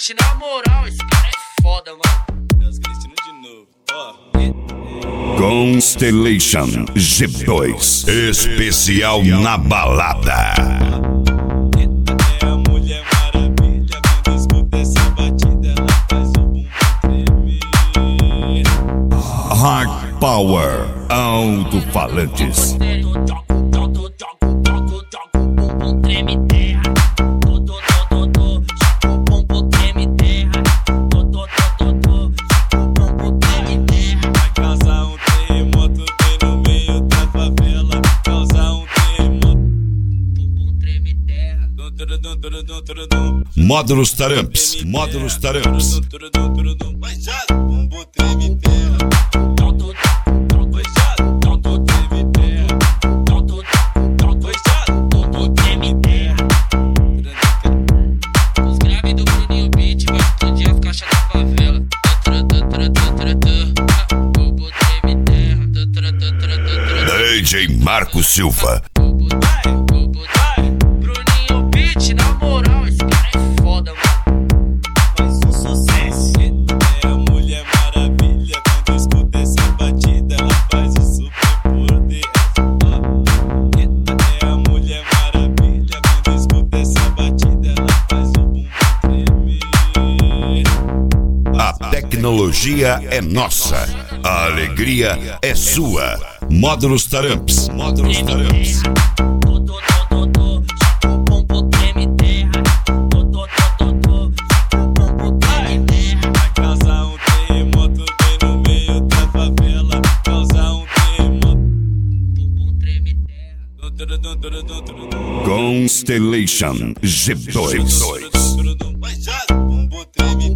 beat, na moral, esse cara é foda, mano. De novo. Constellation G2 especial na balada. É a Mulher Maravilha, quando escuta essa batida, ela faz o bumbum tremer. Hard Power Alto-Falantes. Módulos Taramps, Módulos Taramps. Os graves do Bruninho Beat vai explodir as caixas da favela. DJ Marco Silva. Bruninho Beat, na moral, esse cara é foda, mano. Faz um sucesso. É a Mulher Maravilha, quando escuta essa batida, ela faz o super poder. É a Mulher Maravilha, quando escuta essa batida, ela faz o bumbum tremer. A tecnologia é nossa, a alegria é sua. Módulos Taramps, Módulos Taramps. Constellation G2. Bumbum treme